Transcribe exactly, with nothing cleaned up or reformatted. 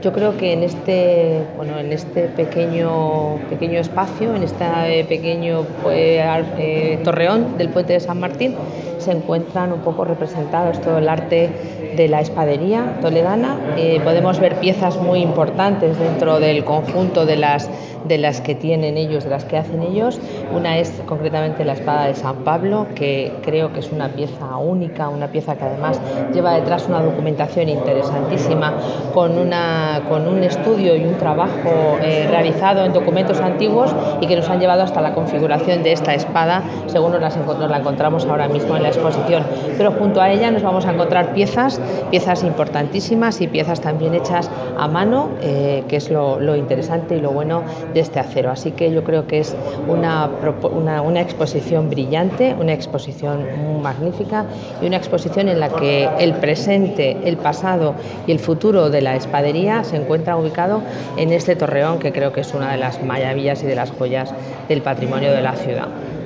Yo creo que en este, bueno, en este pequeño, pequeño espacio, en este pequeño eh, eh, torreón del Puente de San Martín, se encuentran un poco representados todo el arte de la espadería toledana. Eh, podemos ver piezas muy importantes dentro del conjunto de las, de las que tienen ellos, de las que hacen ellos. Una es concretamente la espada de San Pablo, que creo que es una pieza única, una pieza que además lleva detrás una documentación interesantísima, con una con un estudio y un trabajo eh, realizado en documentos antiguos y que nos han llevado hasta la configuración de esta espada, según nos, las, nos la encontramos ahora mismo en la exposición. Pero junto a ella nos vamos a encontrar piezas, piezas importantísimas y piezas también hechas a mano, eh, que es lo, lo interesante y lo bueno de este acero. Así que yo creo que es una, una, una exposición brillante, una exposición magnífica y una exposición en la que el presente, el pasado y el futuro de la espadería se encuentra ubicado en este torreón, que creo que es una de las maravillas y de las joyas del patrimonio de la ciudad.